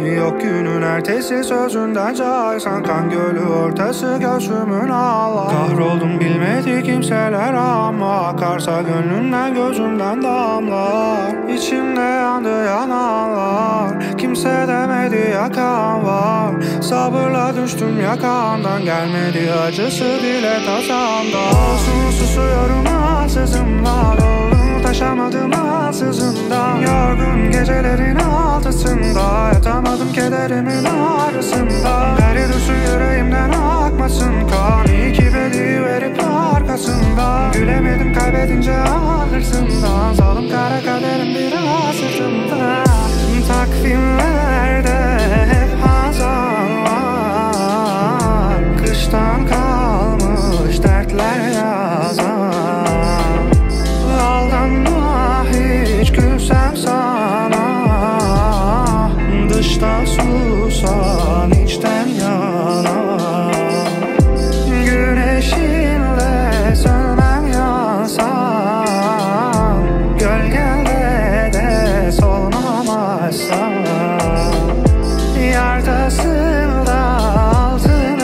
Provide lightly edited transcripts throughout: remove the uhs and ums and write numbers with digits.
Yok günün ertesi sözünden caysan, kan gölü ortası göğsümün ağlar. Kahroldum bilmedi kimseler ama akarsa gönlümden gözümden damlar. İçimde yandı yananlar, kimse demedi yakan var. Sabırla düştüm yakandan, gelmedi acısı bile tasamda. Olsun susuyorum ansızımla, dolu taşamadım ansızından. Yorgun gecelerin altısında, yatamadım kederimin ağrısında. Deri dursun yüreğimden akmasın kan, iyi ki beli verip arkasında. Gülemedim kaybedince ağırsından, zalim kara kaderim biraz sırtımda. Takvimlerde hep hazan var, kıştan kalmış dertler yazan. Aldanma hiç gülsem sana, dıştan susan içten yanan. Güneşinle sönmem yansam, gölgende de solmam açsam. Yardasında altın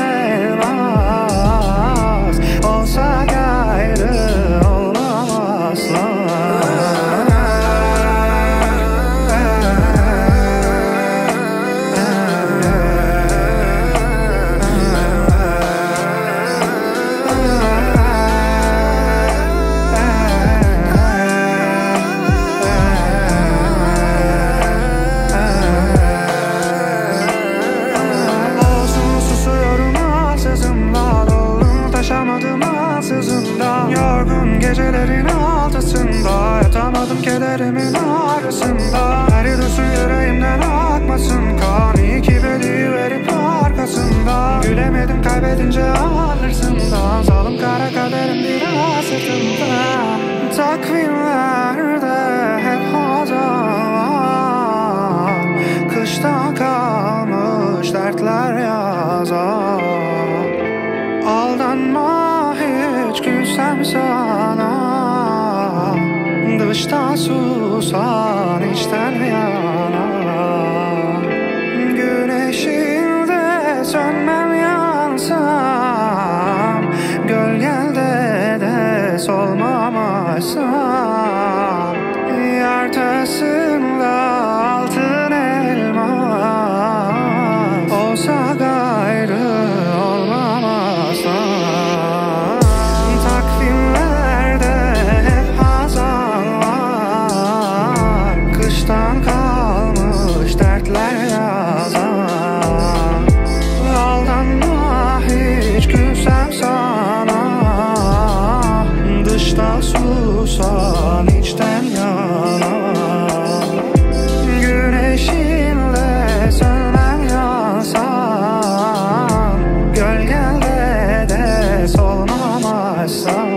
elmas, olsa gayrı olmam asla. Yorgun gecelerin altısında, yatamadım kederimin ağrısında. Deri dursun yüreğimden akmasın kan, iyi ki beli verip arkasında. Gülemedim kaybedince ağırsından, zalim kara kaderim biraz sırtımda. Takvimlerde hep hazan var, kıştan kalmış dertler yazar. Aldanma hiç gülsem sana, dıştan susan içten yanar. Güneşinde sönmem yansam, gölgende de solmam açsam. Yartasında altın elmas, olsa gayrı olmam asla. Takvimlerde hep hazan var, kıştan kalmış dertler yazan. Aldanma hiç gülsem sana, dıştan susan içten yanan. Güneşinle sönmem yansam, gölgende de solmam açsam.